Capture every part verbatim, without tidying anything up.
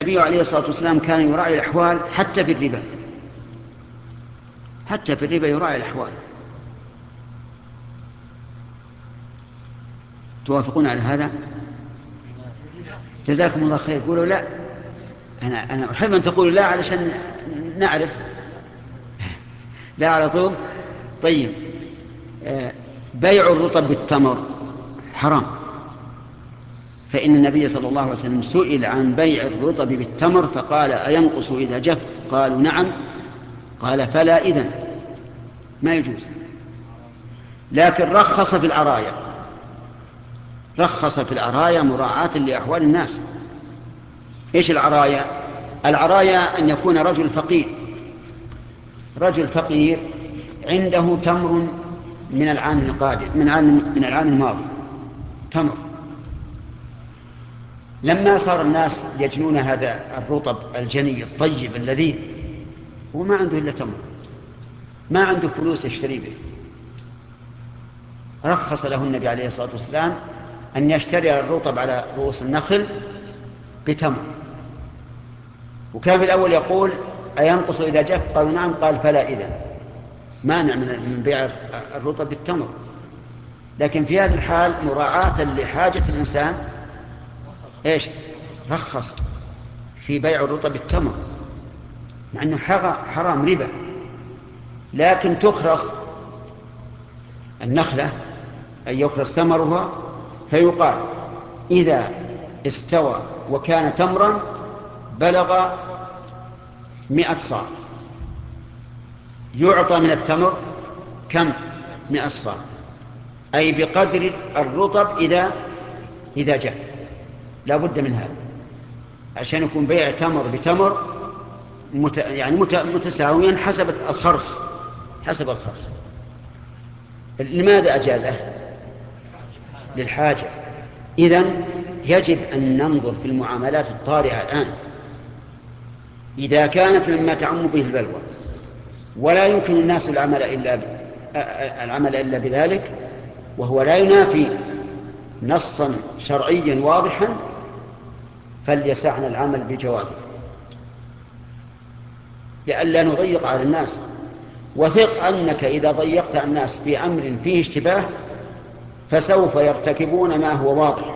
النبي عليه الصلاة والسلام كان يراعي الأحوال حتى في الربا، حتى في الربا يراعي الأحوال. توافقون على هذا؟ جزاكم الله خير. قولوا لا. أنا أنا أحب أن تقولوا لا علشان نعرف. لا على طول. طيب، بيع الرطب بالتمر حرام، فإن النبي صلى الله عليه وسلم سئل عن بيع الرطب بالتمر فقال: أينقص إذا جف؟ قالوا: نعم. قال: فلا إذن، ما يجوز. لكن رخص في العرايا، رخص في العرايا مراعاة لأحوال الناس. إيش العرايا؟ العرايا أن يكون رجل فقير، رجل فقير عنده تمر من العام القادم، من العام من العام الماضي، تمر. لما صار الناس يجنون هذا الرطب الجني الطيب اللذيذ وما عنده إلا تمر، ما عنده فلوس يشتري به، رخص له النبي عليه الصلاة والسلام أن يشتري الرطب على رؤوس النخل بتمر. وكان في الأول يقول: أينقص إذا جف؟ قالوا: نعم. قال: فلا إذن، مانع من بيع الرطب بالتمر. لكن في هذه الحال مراعاة لحاجة الإنسان إيش؟ رخص في بيع الرطب بالتمر، مع أنه حرام ربا. لكن تخرص النخلة، أي يخرص ثمرها، فيقال: إذا استوى وكان تمرا بلغ مئة صاع، يعطى من التمر كم؟ مئة صاع، أي بقدر الرطب إذا إذا جاء. لا بد من هذا عشان يكون بيع تمر بتمر مت... يعني مت... متساويا حسب الخرص، حسب الخرص. لماذا أجازه؟ للحاجة. إذن يجب أن ننظر في المعاملات الطارئة الآن، إذا كانت مما تعم به البلوى ولا يمكن الناس العمل إلا ب... العمل إلا بذلك، وهو لا ينافي نصا شرعيا واضحا، فليسعنا العمل بجوازه لئلا نضيق على الناس. وثق أنك إذا ضيقت على الناس في أمر فيه اشتباه فسوف يرتكبون ما هو واضح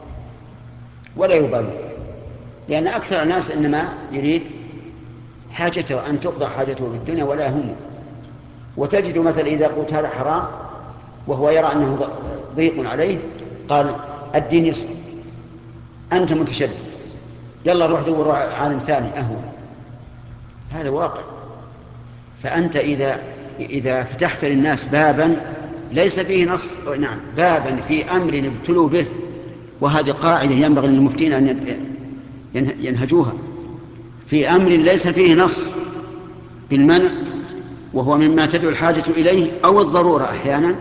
ولا يبالون، لأن أكثر الناس إنما يريد حاجته أن تقضى حاجته بالدنيا ولا همه. وتجد مثلا إذا قلت هذا حرام وهو يرى أنه ضيق عليه، قال: الدين يسر، أنت متشدد، يلا روح دور عالم ثاني أهون. هذا واقع. فأنت إذا إذا فتحت للناس بابا ليس فيه نص، نعم، بابا في أمر ابتلوا به، وهذه قاعدة ينبغي للمفتين أن ينهجوها، في أمر ليس فيه نص بالمنع وهو مما تدعو الحاجة إليه أو الضرورة أحيانا،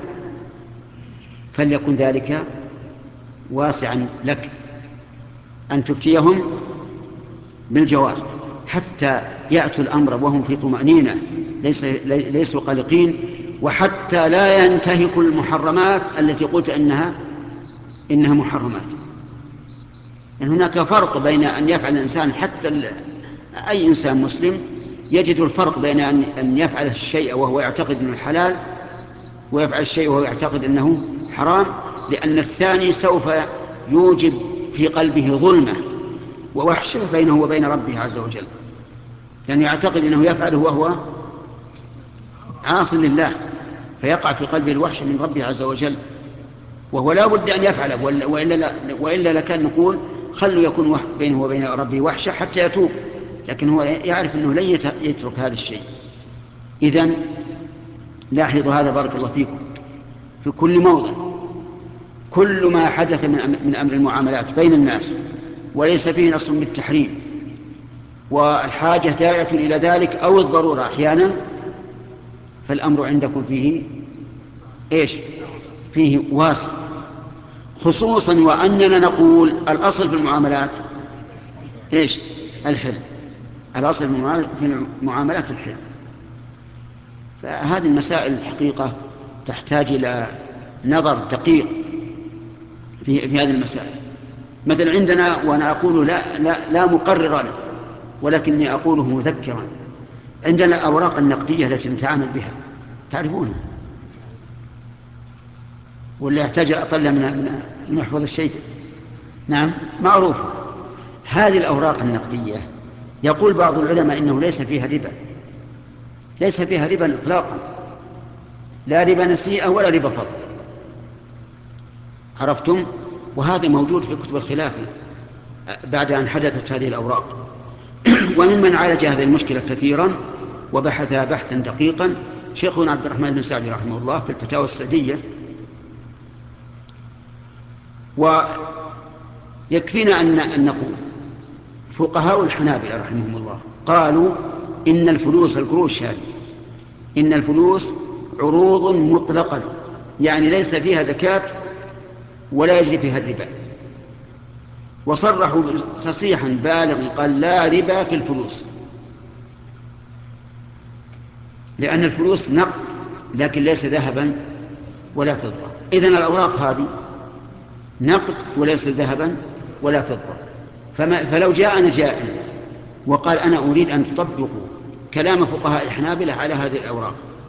فليكن ذلك واسعا لك أن تفتيهم بالجواز حتى يأتوا الأمر وهم في طمأنينة، ليس ليسوا قلقين، وحتى لا ينتهكوا المحرمات التي قلت إنها إنها محرمات. يعني هناك فرق بين أن يفعل الإنسان، حتى أي إنسان مسلم يجد الفرق بين أن يفعل الشيء وهو يعتقد أنه حلال ويفعل الشيء وهو يعتقد أنه حرام، لأن الثاني سوف يوجب في قلبه ظلمة ووحشة بينه وبين ربه عز وجل، لأنه يعتقد أنه يفعله وهو عاص لله، فيقع في قلبه الوحشة من ربه عز وجل، وهو لا بد أن يفعله، وإلا, وإلا لكان نقول خلوا يكون بينه وبين ربه وحشة حتى يتوب، لكن هو يعرف أنه لن يترك هذا الشيء. إذن لاحظوا هذا بارك الله فيكم في كل موضع، كل ما حدث من أمر المعاملات بين الناس وليس فيه نص بالتحريم والحاجة داعية إلى ذلك أو الضرورة أحيانا، فالأمر عندكم فيه إيش؟ فيه واسع، خصوصا وأننا نقول الأصل في المعاملات إيش؟ الحل. الأصل في المعاملات الحل. فهذه المسائل الحقيقة تحتاج إلى نظر دقيق في, في هذه المسائل. مثل عندنا، وأنا أقول لا, لا, لا مقررا ولكني أقوله مذكرا، عندنا الأوراق النقدية التي نتعامل بها تعرفونها، واللي يحتاج أطلع من نحفظ الشيء. نعم معروفة. هذه الأوراق النقدية يقول بعض العلماء إنه ليس فيها ربا، ليس فيها ربا إطلاقا، لا ربا نسيئة ولا ربا فضل. عرفتم؟ وهذا موجود في كتب الخلاف بعد أن حدثت هذه الأوراق. وممن عالج هذه المشكلة كثيرا وبحثها بحثا دقيقا شيخنا عبد الرحمن بن سعدي رحمه الله في الفتاوى السعدية. ويكفينا أن نقول فقهاء الحنابلة رحمهم الله قالوا إن الفلوس القروش هذه إن الفلوس عروض مطلقا، يعني ليس فيها زكاة ولا يجري فيها الربا، وصرحوا تصريحا بالغا قال لا ربا في الفلوس، لأن الفلوس نقد لكن ليس ذهبا ولا فضة. إذن الأوراق هذه نقد وليس ذهبا ولا فضة. فما فلو جاءنا جائع وقال أنا أريد أن تطبقوا كلام فقهاء الحنابلة على هذه الأوراق،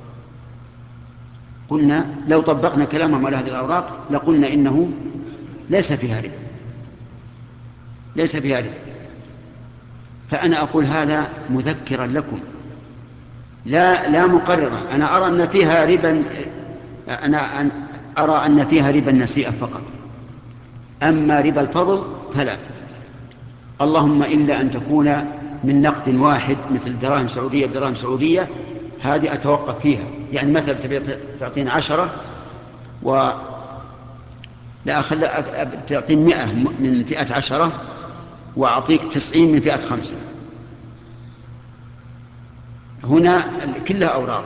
قلنا لو طبقنا كلامهم على هذه الأوراق لقلنا إنه ليس فيها ربا، ليس فيها ربا. فأنا أقول هذا مذكرا لكم لا لا مقررا. أنا أرى أن فيها ربا، أنا أن أرى أن فيها ربا النسيئة فقط، أما ربا الفضل فلا، اللهم إلا أن تكون من نقد واحد مثل دراهم سعودية بدراهم سعودية، هذه أتوقف فيها. يعني مثلا تبي تعطيني عشرة و لا أخل تعطيني مئة من فئة عشرة وأعطيك تسعين من فئة خمسة، هنا كلها أوراق،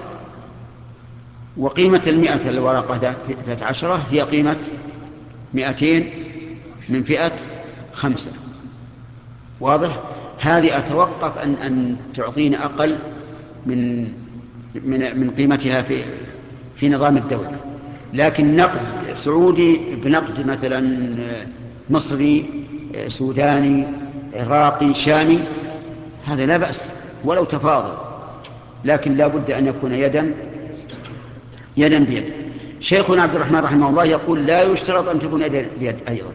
وقيمة المئة الورقة فئة عشرة هي قيمة مئتين من فئة خمسة. واضح؟ هذه أتوقف أن أن تعطيني أقل من من من قيمتها في في نظام الدولة. لكن نقد سعودي بنقد مثلا مصري سوداني عراقي شامي هذا لا بأس ولو تفاضل، لكن لا بد أن يكون يدا يدا بيد. شيخنا عبد الرحمن رحمه الله يقول لا يشترط أن تكون يدا بيد أيضا.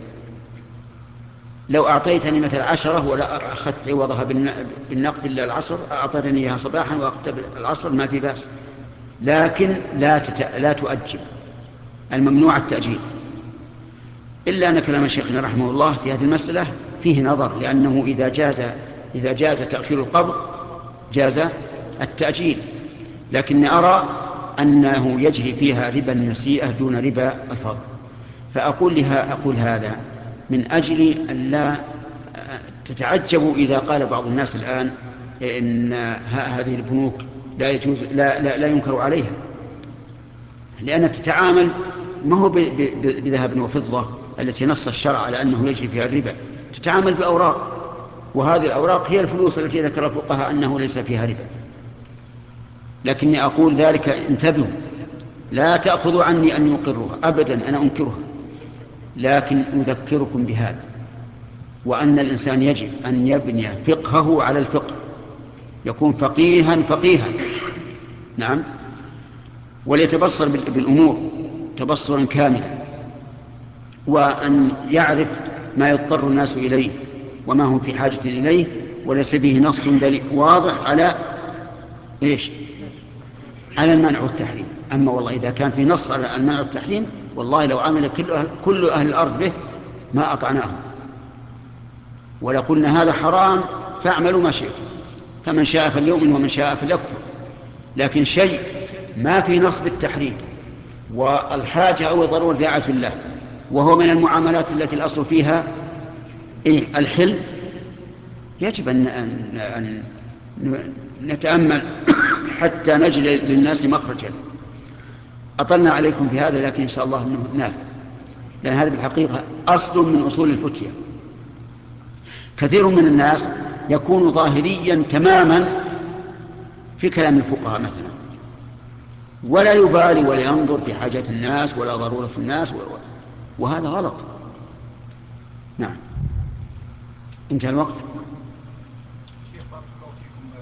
لو أعطيتني مثل عشرة ولا أخذت عوضها بالنقد إلا العصر، أعطيتني إياها صباحا وأخذت العصر ما في بأس، لكن لا تت... لا تؤجل، الممنوع التأجيل. إلا أن كلام شيخنا رحمه الله في هذه المسألة فيه نظر، لأنه إذا جاز إذا جاز تأخير القبض جاز التأجيل، لكن أرى أنه يجري فيها ربا النسيئة دون ربا الفضل. فأقول لها أقول هذا من أجل أن لا تتعجبوا إذا قال بعض الناس الآن إن هذه البنوك لا يجوز لا, لا, لا ينكر عليها، لأنها تتعامل ما هو بذهب وفضة التي نص الشرع على أنه يجري فيها الربا، تتعامل بأوراق، وهذه الأوراق هي الفلوس التي ذكر الفقهاء أنه ليس فيها ربا. لكني أقول ذلك انتبهوا، لا تأخذوا عني أن يقرها أبدا، أنا أنكرها، لكن أذكركم بهذا، وأن الإنسان يجب أن يبني فقهه على الفقه، يكون فقيها فقيها. نعم، وليتبصر بالأمور تبصرا كاملا، وأن يعرف ما يضطر الناس إليه وما هم في حاجة إليه، وليس به نص دليل واضح على إيش؟ على المنع والتحريم. أما والله إذا كان في نص على المنع والتحريم والله لو عمل كل أهل, كل أهل الأرض به ما أطعناهم، ولقلنا هذا حرام فاعملوا ما شئتم، فمن شاء فليؤمن ومن شاء فليكفر. لكن شيء ما في نص بالتحريم والحاجة أو الضرورة داعية الله، وهو من المعاملات التي الأصل فيها إيه؟ الحل، يجب أن, أن, أن نتأمل حتى نجد للناس مخرجا. أطلنا عليكم في هذا، لكن إن شاء الله أنه نافع، لأن هذا بالحقيقة أصل من أصول الفتية. كثير من الناس يكون ظاهريا تماما في كلام الفقهاء مثلا، ولا يبالي ولا ينظر في حاجات الناس ولا ضرورة الناس، وهذا غلط. نعم. انتهى الوقت. شيخ بارك الله فيكم،